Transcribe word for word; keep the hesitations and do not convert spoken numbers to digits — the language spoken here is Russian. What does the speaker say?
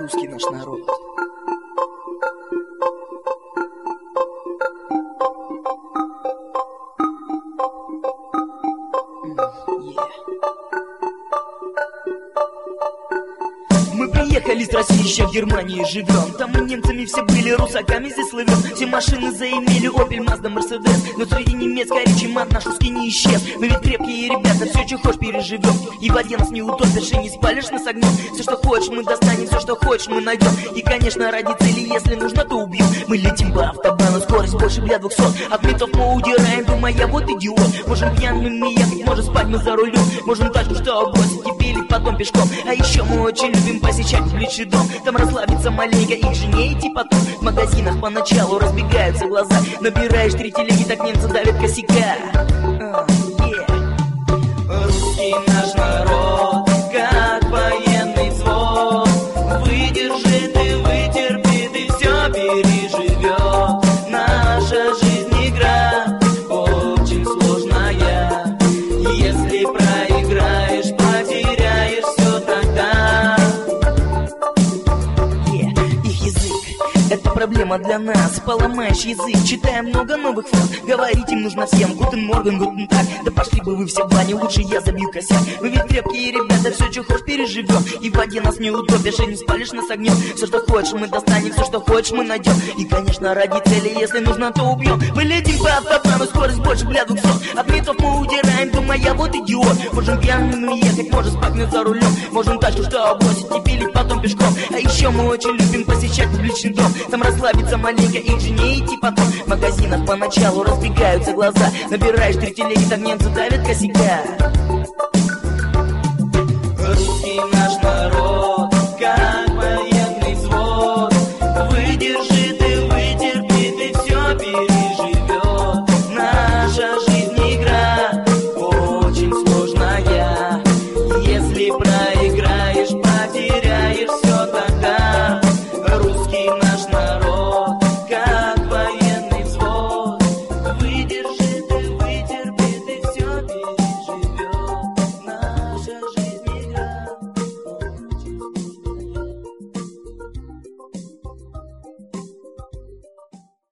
русский наш народ. Мы приехали с России, еще в Германии живем. Там мы немцами все были, русаками здесь слывем. Все машины заимели, Opel, Mazda, Mercedes. Но среди немецкой речи мат наш русский не исчез. Мы ведь крепкие ребята, все, что хочешь, переживем. И в воде нас не утопишь, и не спалишь, нас огнем. Все, что хочешь, мы достанем, все, что хочешь, мы найдем. И, конечно, ради цели, если нужно, то убьем. Мы летим по автобану, скорость больше, бля, двухсот. От метов мы удираем, думая, я вот идиот. Можем пьяными ехать, можем спать мы за рулем. Можем тачку, что бросить и пилить потом пешком. А еще мы очень любим посещать публичный дом. Там расслабиться маленько, их же не идти потом. В магазинах поначалу разбегаются глаза. Набираешь три телеги, так немцы давят косяка. uh, yeah. Русский наш народ, как военный взвод. Выдержит и вытерпит, и все переживет. Наша жизнь игра очень сложная. Если проиграешь, потеряешь все тогда. Это проблема для нас, поломаешь язык, читая много новых фраз. Говорить им нужно всем, гутен морген, гутен так. Да пошли бы вы все в баню, лучше я забью косяк. Мы ведь крепкие ребята, все, что хочешь, переживем. И в воде нас не утопишь, и не спалишь, нас огнем. Все, что хочешь, мы достанем, все, что хочешь, мы найдем. И, конечно, ради цели, если нужно, то убьем. Мы летим по автобану, скорость больше, бля, двухсот. От метов мы удираем, думая, я вот идиот. Можем пьяными ехать, можем спать мы за рулем. Можем тачку, что бросить и пилить потом пешком. А еще мы очень любим посещать публичный дом. Там расслабиться маленько, их же не идти потом. В магазинах поначалу разбегаются глаза. Набираешь три телеги, так немцы давят косяка.